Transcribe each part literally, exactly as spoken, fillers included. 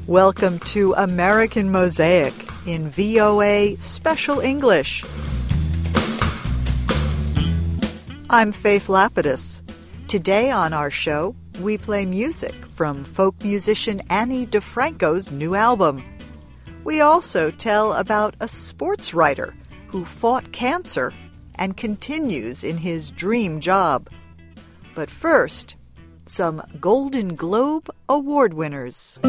Welcome to American Mosaic in V O A Special English. I'm Faith Lapidus. Today on our show, we play music from folk musician Ani DiFranco's new album. We also tell about a sports writer who fought cancer and continues in his dream job. But first, some Golden Globe Award winners.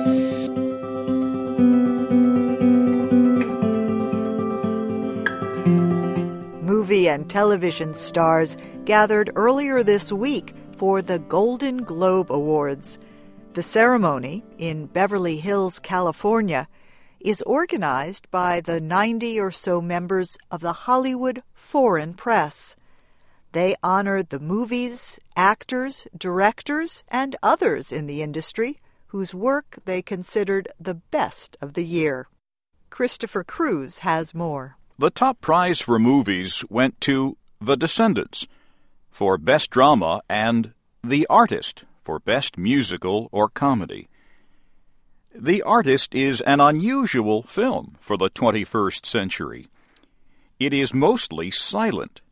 Movie and television stars gathered earlier this week for the Golden Globe Awards. The ceremony in Beverly Hills, California, is organized by the ninety or so members of the Hollywood Foreign Press. They honored the movies, actors, directors, and others in the industry whose work they considered the best of the year. Christopher Cruz has more. The top prize for movies went to The Descendants for Best Drama and The Artist for Best Musical or Comedy. The Artist is an unusual film for the twenty-first century. It is mostly silent.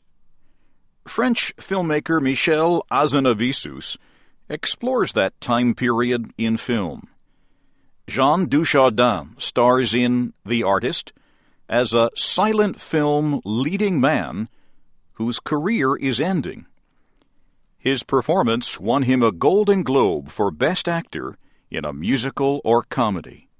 French filmmaker Michel Hazanavicius explores that time period in film. Jean Dujardin stars in The Artist as a silent film leading man whose career is ending. His performance won him a Golden Globe for Best Actor in a Musical or Comedy.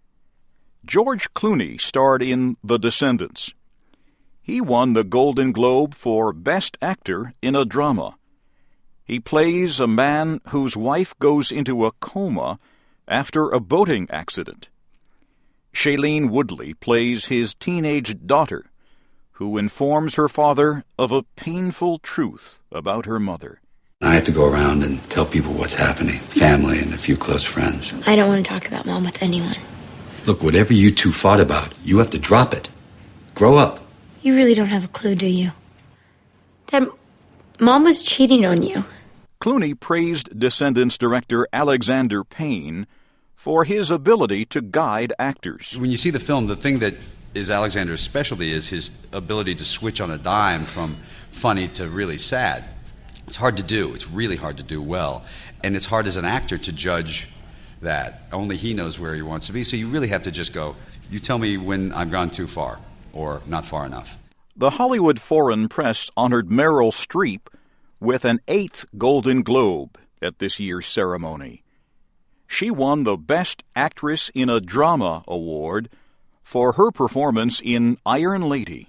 George Clooney starred in The Descendants. He won the Golden Globe for Best Actor in a Drama. He plays a man whose wife goes into a coma after a boating accident. Shailene Woodley plays his teenage daughter, who informs her father of a painful truth about her mother. I have to go around and tell people what's happening, family and a few close friends. I don't want to talk about Mom with anyone. Look, whatever you two fought about, you have to drop it. Grow up. You really don't have a clue, do you? Dad, Mom was cheating on you. Clooney praised Descendants director Alexander Payne for his ability to guide actors. When you see the film, the thing that is Alexander's specialty is his ability to switch on a dime from funny to really sad. It's hard to do. It's really hard to do well. And it's hard as an actor to judge that. Only he knows where he wants to be. So you really have to just go, you tell me when I've gone too far or not far enough. The Hollywood Foreign Press honored Meryl Streep with an eighth Golden Globe at this year's ceremony. She won the Best Actress in a Drama award for her performance in Iron Lady.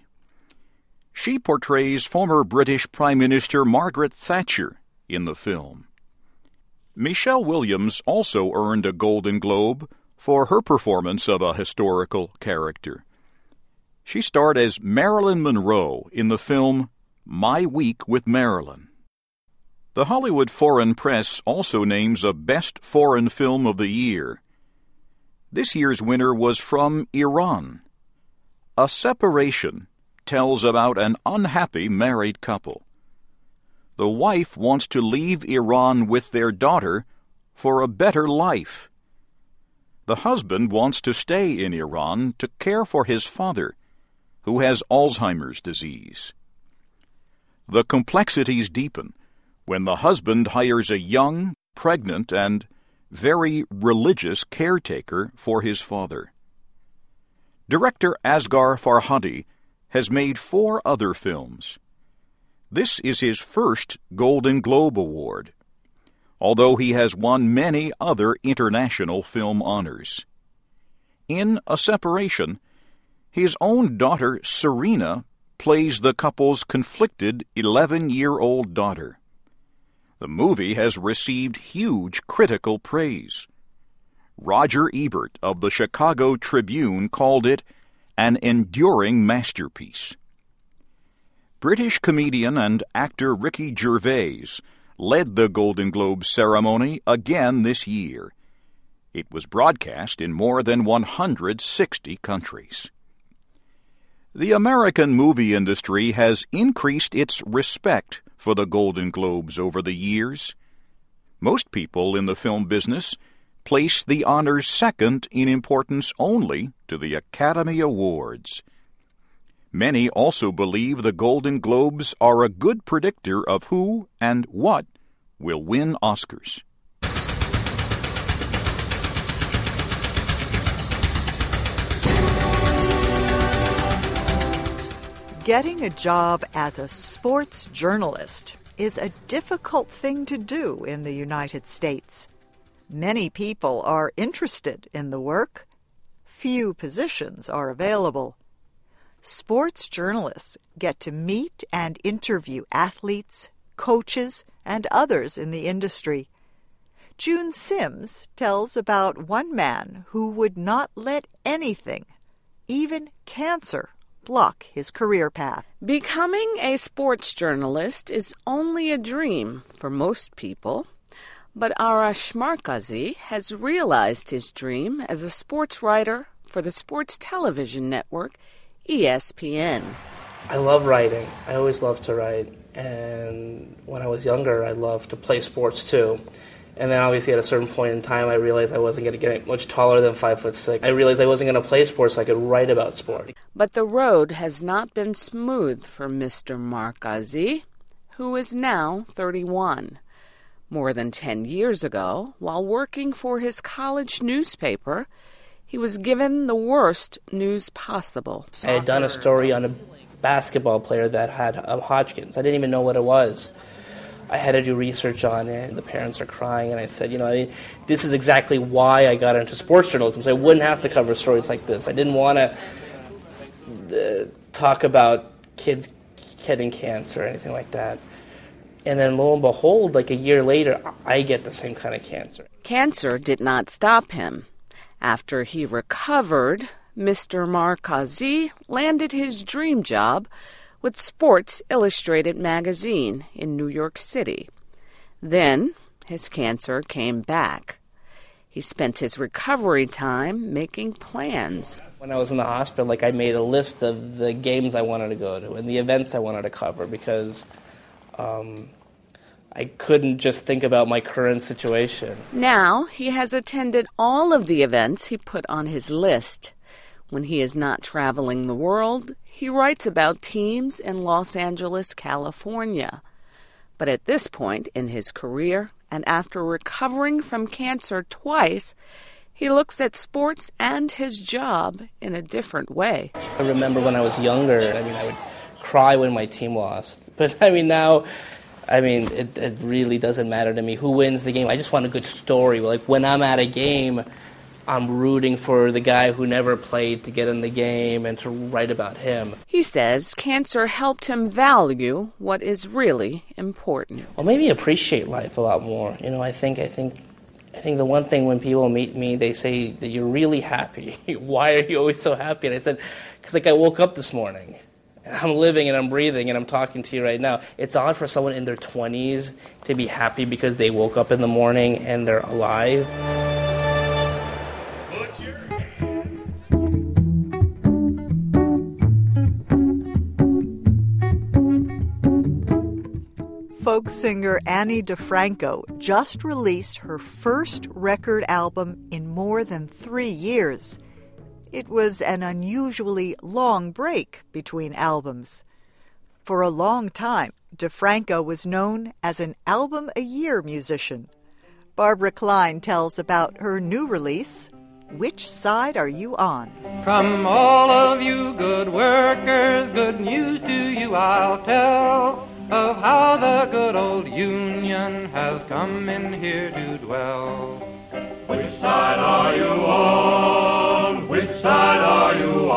She portrays former British Prime Minister Margaret Thatcher in the film. Michelle Williams also earned a Golden Globe for her performance of a historical character. She starred as Marilyn Monroe in the film My Week with Marilyn. The Hollywood Foreign Press also names a Best Foreign Film of the Year. This year's winner was from Iran. A Separation tells about an unhappy married couple. The wife wants to leave Iran with their daughter for a better life. The husband wants to stay in Iran to care for his father, who has Alzheimer's disease. The complexities deepen when the husband hires a young, pregnant, and very religious caretaker for his father. Director Asghar Farhadi has made four other films. This is his first Golden Globe Award, although he has won many other international film honors. In A Separation, his own daughter Serena plays the couple's conflicted eleven-year-old daughter. The movie has received huge critical praise. Roger Ebert of the Chicago Tribune called it an enduring masterpiece. British comedian and actor Ricky Gervais led the Golden Globe ceremony again this year. It was broadcast in more than one hundred sixty countries. The American movie industry has increased its respect for the Golden Globes over the years. Most people in the film business place the honors second in importance only to the Academy Awards. Many also believe the Golden Globes are a good predictor of who and what will win Oscars. Getting a job as a sports journalist is a difficult thing to do in the United States. Many people are interested in the work. Few positions are available. Sports journalists get to meet and interview athletes, coaches, and others in the industry. June Sims tells about one man who would not let anything, even cancer, block his career path. Becoming a sports journalist is only a dream for most people, but Arash Markazi has realized his dream as a sports writer for the sports television network E S P N. I love writing. I always loved to write, and when I was younger, I loved to play sports too. And then obviously at a certain point in time, I realized I wasn't going to get much taller than five foot six. I realized I wasn't going to play sports so I could write about sport. But the road has not been smooth for Mister Markazi, who is now thirty-one. More than ten years ago, while working for his college newspaper, he was given the worst news possible. I had done a story on a basketball player that had um, Hodgkin's. I didn't even know what it was. I had to do research on it, and the parents are crying, and I said, you know, I, this is exactly why I got into sports journalism, so I wouldn't have to cover stories like this. I didn't want to uh, talk about kids getting cancer or anything like that. And then lo and behold, like a year later, I get the same kind of cancer. Cancer did not stop him. After he recovered, Mister Markazi landed his dream job with Sports Illustrated magazine in New York City. Then his cancer came back. He spent his recovery time making plans. When I was in the hospital, like I made a list of the games I wanted to go to and the events I wanted to cover because um, I couldn't just think about my current situation. Now he has attended all of the events he put on his list. When he is not traveling the world, he writes about teams in Los Angeles, California. But at this point in his career, and after recovering from cancer twice, he looks at sports and his job in a different way. I remember when I was younger, I mean, I would cry when my team lost. But I mean, now, I mean, it, it really doesn't matter to me who wins the game. I just want a good story. Like when I'm at a game, I'm rooting for the guy who never played to get in the game and to write about him. He says cancer helped him value what is really important. Well, maybe appreciate life a lot more. You know, I think, I think, I think the one thing when people meet me, they say that you're really happy. Why are you always so happy? And I said, because like I woke up this morning, and I'm living and I'm breathing and I'm talking to you right now. It's odd for someone in their twenties to be happy because they woke up in the morning and they're alive. Folk singer Ani DiFranco just released her first record album in more than three years. It was an unusually long break between albums. For a long time, DiFranco was known as an album-a-year musician. Barbara Klein tells about her new release, Which Side Are You On? From all of you good workers, good news to you I'll tell, of how the good old Union has come in here to dwell. Which side are you on? Which side are you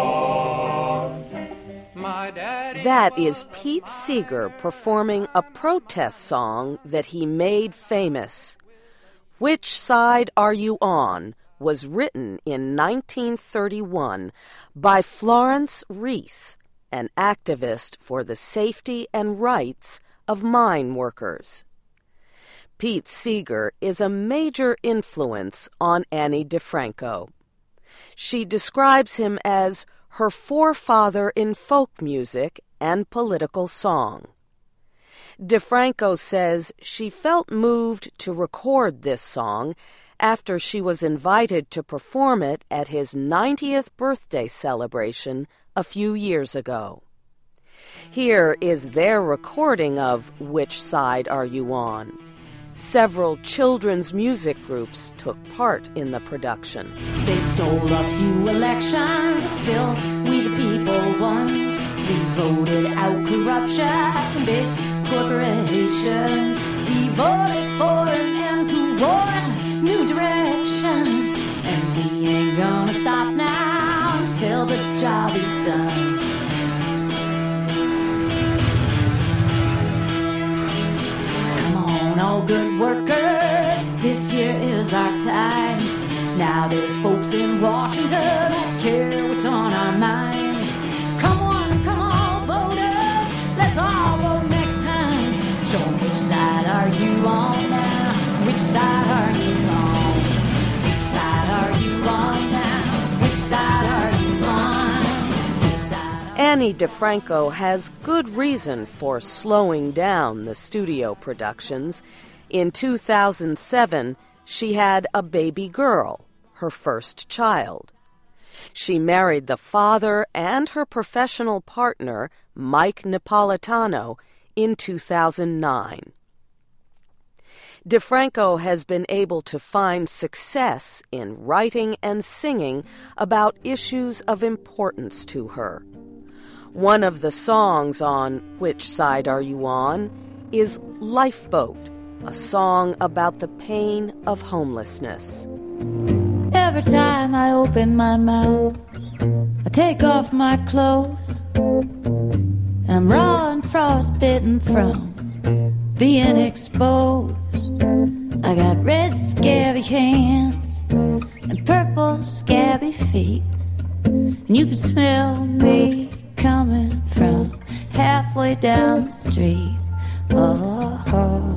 on? My daddy. That is Pete Seeger performing a protest song that he made famous. Which Side Are You On was written in nineteen thirty-one by Florence Reese, an activist for the safety and rights of mine workers. Pete Seeger is a major influence on Ani DiFranco. She describes him as her forefather in folk music and political song. DiFranco says she felt moved to record this song after she was invited to perform it at his ninetieth birthday celebration a few years ago. Here is their recording of Which Side Are You On? Several children's music groups took part in the production. They stole a few elections, still we the people won. We voted out corruption, big corporations. We voted for an end to war, new direction. And we ain't gonna stop now until the job is done. Come on, all good workers, this year is our time. Now there's folks in Washington who care what's on our minds. Come on, come on, voters, let's all vote next time. Show 'em which side are you on now? Which side are you on? Which side are you on now? Which side are you on? Which side are Annie DiFranco has good reason for slowing down the studio productions. In two thousand seven, she had a baby girl, her first child. She married the father and her professional partner, Mike Napolitano, in two thousand nine. DiFranco has been able to find success in writing and singing about issues of importance to her. One of the songs on Which Side Are You On? Is Lifeboat, a song about the pain of homelessness. Every time I open my mouth, I take off my clothes, and I'm raw and frostbitten from being exposed. I got red scabby hands and purple scabby feet, and you can smell me coming from halfway down the street. Oh, oh.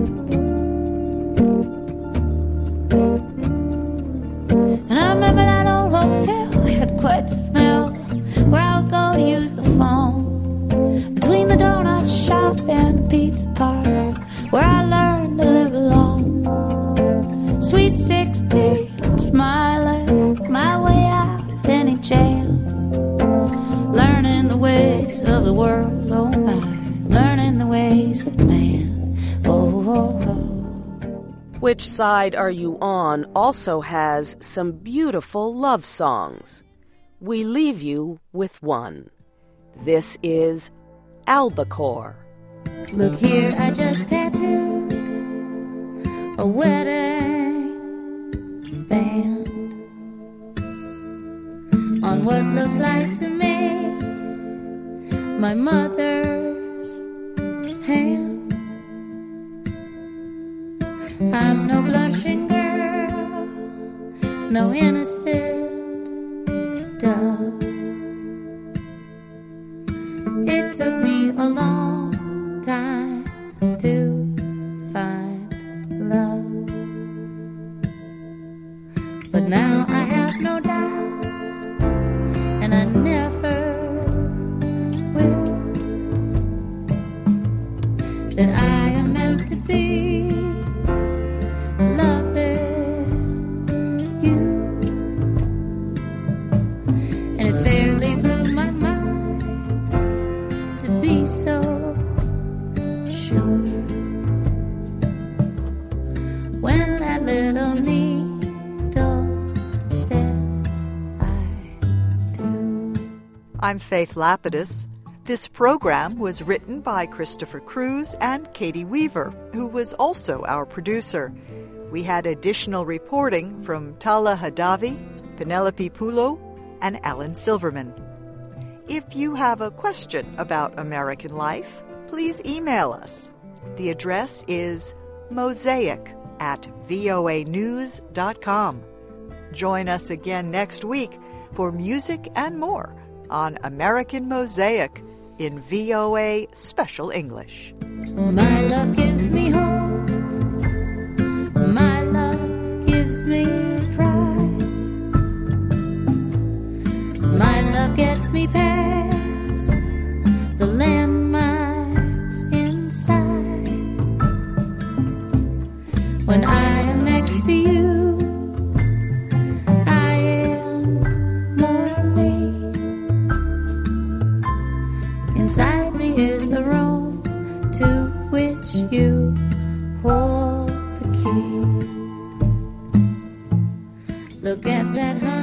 And I remember that old hotel had quite the smell, where I would go to use the phone, between the donut shop and the pizza parlor, where I learned to live alone. Sweet sixteen, smiling my way out of any jam, learning the ways of the world, oh my, learning the ways of man, oh, oh, oh. Which Side Are You On? Also has some beautiful love songs. We leave you with one. This is Albacore. Look here, I just tattooed a wedding band on what looks like to me my mother's hand. I'm no blushing girl, no innocent dove. It took me a long time to find love, but now I have no doubt, and I never will, that I am meant to be loving you. And it fairly blew my mind to be so sure when that little needle said I do. I'm Faith Lapidus. This program was written by Christopher Cruz and Katie Weaver, who was also our producer. We had additional reporting from Tala Hadavi, Penelope Pulo, and Alan Silverman. If you have a question about American life, please email us. The address is mosaic at voa news dot com. Join us again next week for music and more on American Mosaic in V O A Special English. My love gives me hope. My love gives me pride. My love gets me past the landmines inside. When I am next to you, Look at that honey.